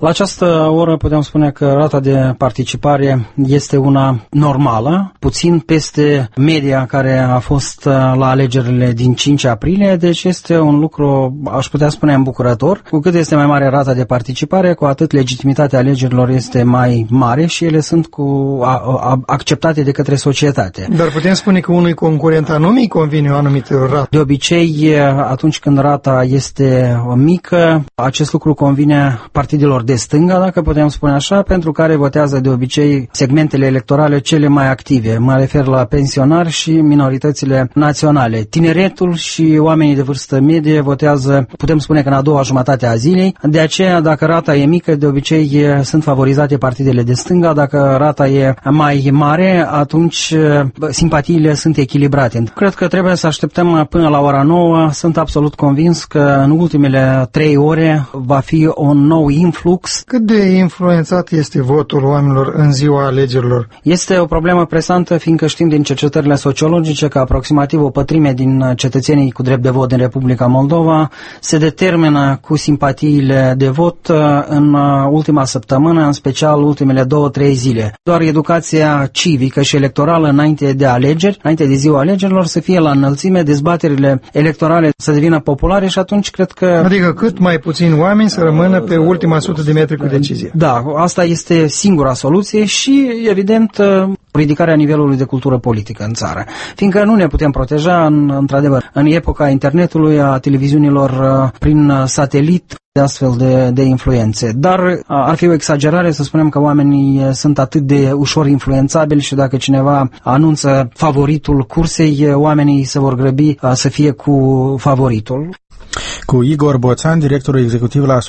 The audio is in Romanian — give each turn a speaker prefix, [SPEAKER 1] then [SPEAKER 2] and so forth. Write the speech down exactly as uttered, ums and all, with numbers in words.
[SPEAKER 1] La această oră putem spune că rata de participare este una normală, puțin peste media care a fost la alegerile din cinci aprilie, deci este un lucru, aș putea spune, îmbucurător. Cu cât este mai mare rata de participare, cu atât legitimitatea alegerilor este mai mare și ele sunt cu a, a, acceptate de către societate.
[SPEAKER 2] Dar putem spune că unui concurent anume convine o anumită rată?
[SPEAKER 1] De obicei, atunci când rata este mică, acest lucru convine partidelor de stânga, dacă putem spune așa, pentru care votează de obicei segmentele electorale cele mai active. Mă refer la pensionari și minoritățile naționale. Tineretul și oamenii de vârstă medie votează, putem spune că în a doua jumătate a zilei. De aceea, dacă rata e mică, de obicei sunt favorizate partidele de stânga. Dacă rata e mai mare, atunci simpatiile sunt echilibrate. Cred că trebuie să așteptăm până la ora nouă. Sunt absolut convins că în ultimele trei ore va fi un nou influx.
[SPEAKER 2] Cât de influențat este votul oamenilor în ziua alegerilor?
[SPEAKER 1] Este o problemă presantă, fiindcă știm din cercetările sociologice că aproximativ o pătrime din cetățenii cu drept de vot din Republica Moldova se determină cu simpatiile de vot în ultima săptămână, în special ultimele două, trei zile. Doar educația civică și electorală înainte de alegeri, înainte de ziua alegerilor, să fie la înălțime, dezbaterile electorale să devină populare și atunci cred că...
[SPEAKER 2] Adică cât mai puțini oameni să rămână pe ultima sută de metri cu decizie.
[SPEAKER 1] Da, asta este singura soluție și, evident, ridicarea nivelului de cultură politică în țară. Fiindcă nu ne putem proteja, în, într-adevăr, în epoca internetului, a televiziunilor prin satelit, de astfel de, de influențe. Dar ar fi o exagerare să spunem că oamenii sunt atât de ușor influențabili și dacă cineva anunță favoritul cursei, oamenii se vor grăbi să fie cu favoritul.
[SPEAKER 3] Cu Igor Boțan, directorul executiv la